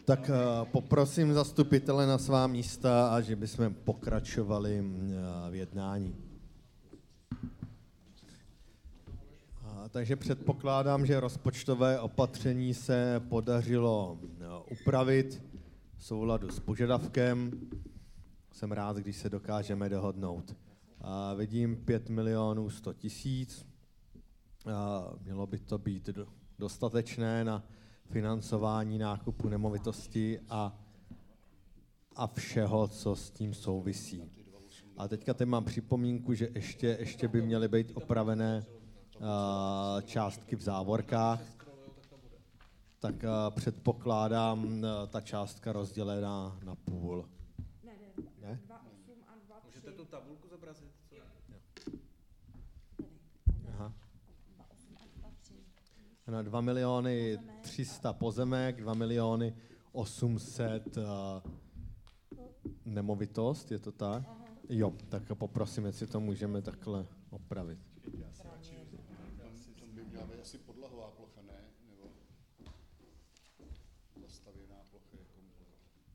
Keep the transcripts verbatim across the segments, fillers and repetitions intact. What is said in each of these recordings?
Tak poprosím zastupitele na svá místa a že bychom pokračovali v jednání. A takže předpokládám, že rozpočtové opatření se podařilo upravit v souladu s požadavkem. Jsem rád, když se dokážeme dohodnout. A vidím pět milionů sto tisíc. Mělo by to být dostatečné na financování nákupu nemovitosti a, a všeho, co s tím souvisí. A teďka teď mám připomínku, že ještě, ještě by měly být opravené uh, částky v závorkách. Tak uh, předpokládám uh, ta částka rozdělená na půl. Ne, ne, ne? dva osm a dva tři. Můžete tu tabulku zobrazit? Co? Aha. Na dva miliony tři sta pozemek, dva miliony osm set uh, nemovitost, je to tak? Aha. Jo, tak poprosím, jestli to můžeme takhle opravit. Tam by měla být asi podlahová plocha, ne? Nebo zastavěná plocha je komplet.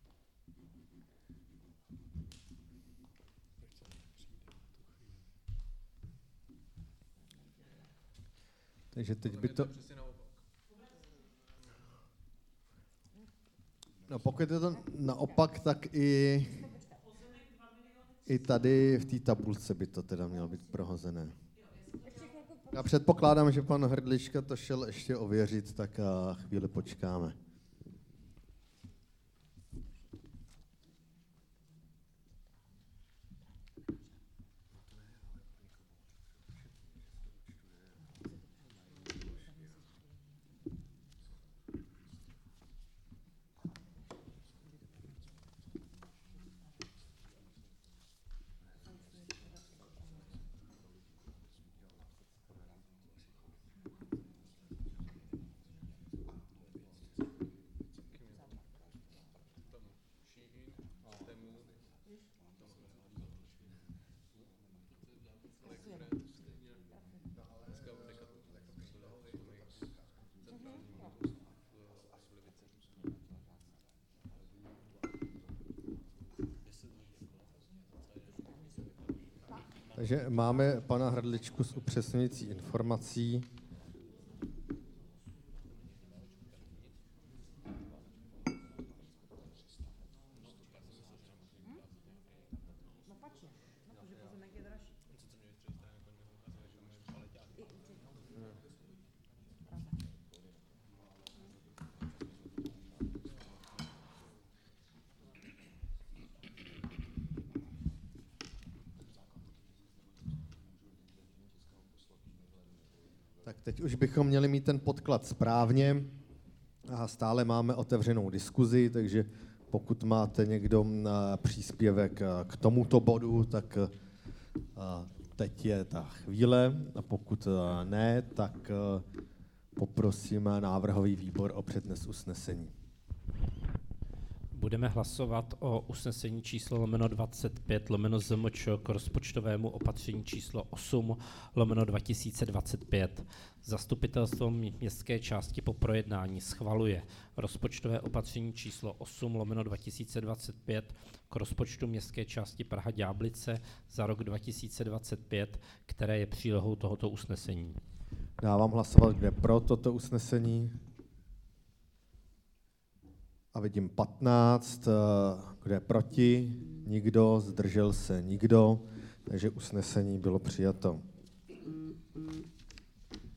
Takže teď by to... No pokud je to naopak, tak i, i tady v té tabulce by to teda mělo být prohozené. Já předpokládám, že pan Hrdlička to šel ještě ověřit, tak chvíli počkáme. Takže máme pana Hrdličku s upřesňující informací. Tak teď už bychom měli mít ten podklad správně a stále máme otevřenou diskuzi, takže pokud máte někdo příspěvek k tomuto bodu, tak teď je ta chvíle, a pokud ne, tak poprosím návrhový výbor o přednes usnesení. Budeme hlasovat o usnesení číslo lomeno dvacet pět lomeno Z M Č k rozpočtovému opatření číslo osm lomeno dva tisíce dvacet pět. Zastupitelstvo městské části po projednání schvaluje rozpočtové opatření číslo osm lomeno dva tisíce dvacet pět k rozpočtu městské části Praha Ďáblice za rok dva tisíce dvacet pět, které je přílohou tohoto usnesení. Dávám hlasovat, kde pro toto usnesení. A vidím patnáct, kde proti, nikdo, zdržel se nikdo, takže usnesení bylo přijato.